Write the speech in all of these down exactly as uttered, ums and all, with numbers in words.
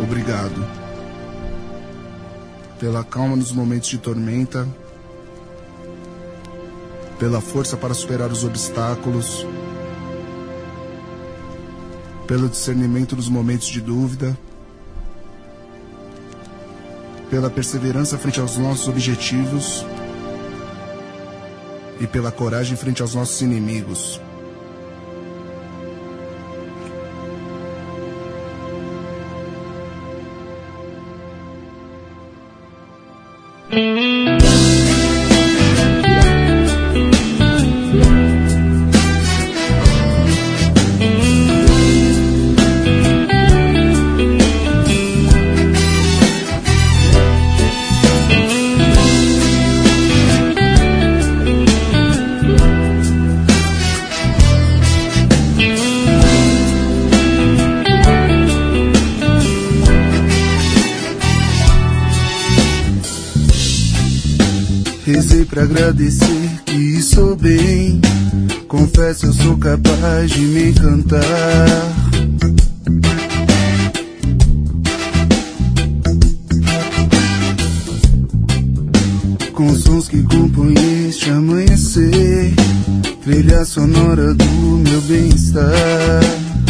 Obrigado pela calma nos momentos de tormenta, pela força para superar os obstáculos, pelo discernimento nos momentos de dúvida, pela perseverança frente aos nossos objetivos e pela coragem frente aos nossos inimigos. Rezei pra agradecer que estou bem. Confesso, eu sou capaz de me encantar. Com sons que compõem este amanhecer, trilha sonora do meu bem-estar.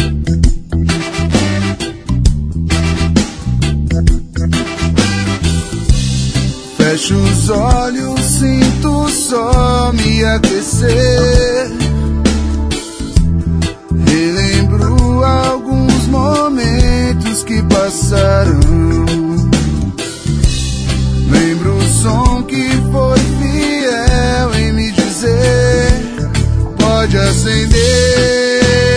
Fecho os olhos, sinto o sol me aquecer. Relembro alguns momentos que passaram. Lembro o som que foi fiel em me dizer: pode acender.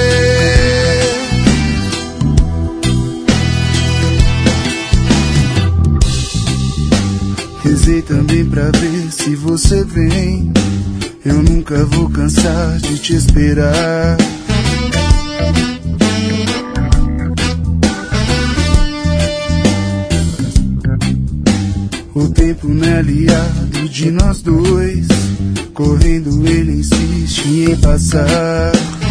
Rezei também pra ver se você vem. Eu nunca vou cansar de te esperar. O tempo não é aliado de nós dois. Correndo ele insiste em passar.